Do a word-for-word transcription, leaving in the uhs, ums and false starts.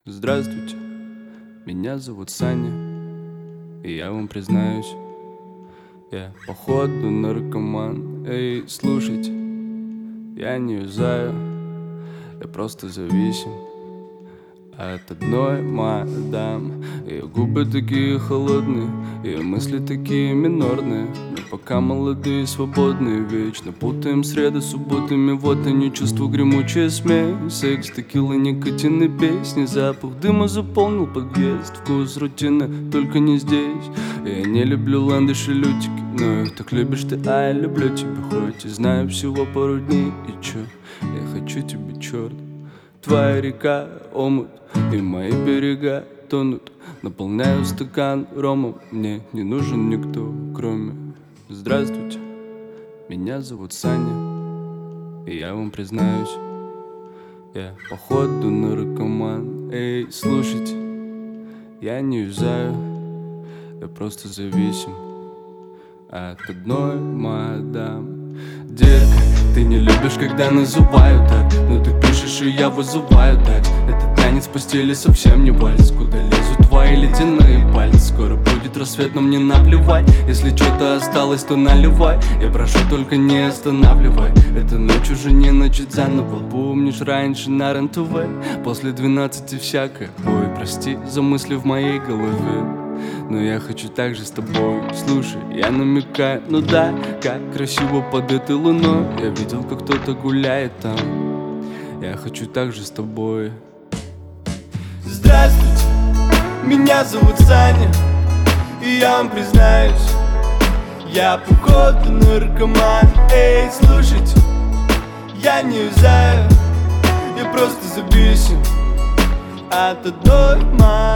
Здравствуйте, меня зовут Саня, и я вам признаюсь, я походу наркоман. Эй, слушайте, я не юзаю, я просто зависим от одной мадам. Ее губы такие холодные, ее мысли такие минорные. Мы пока молодые, свободные, вечно путаем среды с субботами. Вот они, чувства, гремучая смесь, секс, текила, никотин и песни. Запах дыма заполнил подъезд, вкус рутины, только не здесь. Я не люблю ландыши, лютики, но их так любишь ты, а я люблю тебя. Хоть и знаю всего пару дней, и чё, я хочу тебя, черт. Твоя река, омут, и мои берега тонут. Наполняю стакан ромом, мне не нужен никто, кроме... Здравствуйте, меня зовут Саня, и я вам признаюсь, я походу наркоман. Эй, слушайте, я не юзаю, я просто зависим от одной мадам. Детка, ты не любишь, когда называю так, но ты пишешь, и я вызываю так. Этот танец в постели совсем не вальс, куда лезут твои ледяные пальцы. Скоро будет рассвет, но мне наплевать. Если что-то осталось, то наливай. Я прошу, только не останавливай. Эта ночь уже не начать заново. Помнишь, раньше на РЕН-ТВ после двенадцати всякое. Ой, прости за мысли в моей голове, но я хочу так же с тобой. Слушай, я намекаю, ну да, как красиво под этой луной. Я видел, как кто-то гуляет там. Я хочу так же с тобой. Здравствуйте, меня зовут Саня, и я вам признаюсь, я походу наркоман. Эй, слушайте, я не юзаю, я просто зависим от одной мамы.